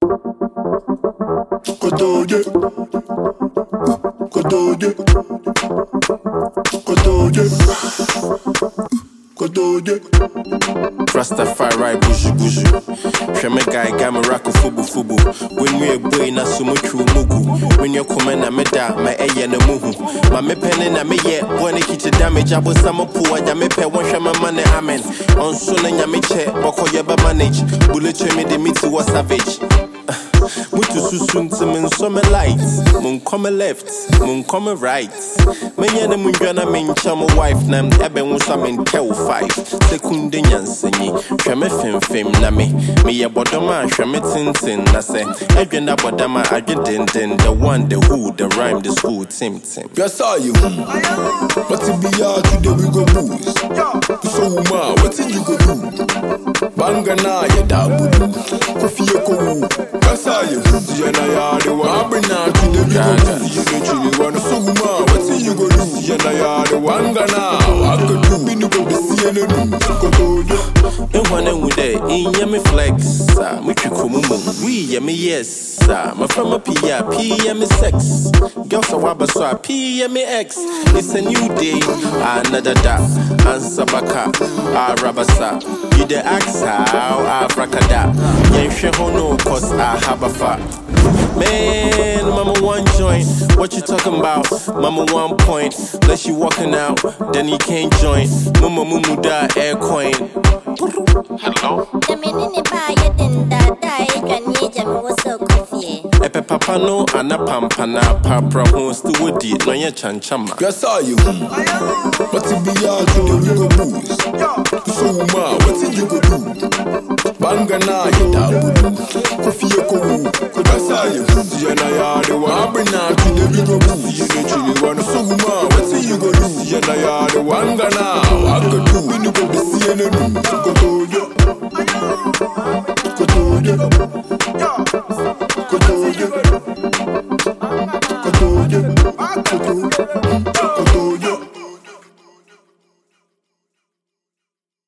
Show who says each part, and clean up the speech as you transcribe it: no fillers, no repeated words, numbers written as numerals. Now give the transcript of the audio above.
Speaker 1: Kotoye, Kotoye, Kotoye, Kotoye.
Speaker 2: Rastafari buju buju. Sheme guy gama rako fubu fubu. When you a boy na sumuchu mugu. When you come na meda my eye na muhu. Ma me pen na me ye boy ne kiti damage. Abo sama puwa ya me pe one shama mane amen. On sona nya me che boko yeba manage. Bullet me de meet was savage. Mutu susunti men some light. Mun come left, mun come right. Men yana mun jana men chama wife nam ebe unsa men tel 5. Sekunde nyansenyi. Hweme fem na me ye bodoma hweme tintin na se. Edwenda bodama adwendenden the one the who the rhyme the school tim.
Speaker 1: Yes are you. What it be ya today we go booze. So ma what you go do? Banga na ya dabudu. Kofi eko. Yes are you. Yana ya the one. Abina today we go booze. You chili one. So ma what you go do? Yana ya the one gana. I could do binu go be CNN.
Speaker 2: Ewane wude inye me flex me twikomumu we ye me yes my from a P me sex girls are waba so P me X it's a new day another da answer baka arabasa you the axe how africada yen hwe hono cause I have a fat. Man, mama one joint, what you talking about? Mama 1 point, unless you walking out, then you can't join. Mama mumu da air coin. Hello? Epe papa no ana pampana papra hon stewodi no ye chanchama.
Speaker 1: Yes are you. What it be ya today we go booze. So ma what you go do? Banga na ya dabudu. Kofi eko. Yes are you. Yana ya the one. Abina today we go booze. You chili one. So ma what you go do? Yana ya the one gana. I could do when you go be CNN. Kotoye, Kotoye, Kotoye, Kotoye, Kotoye, Kotoye.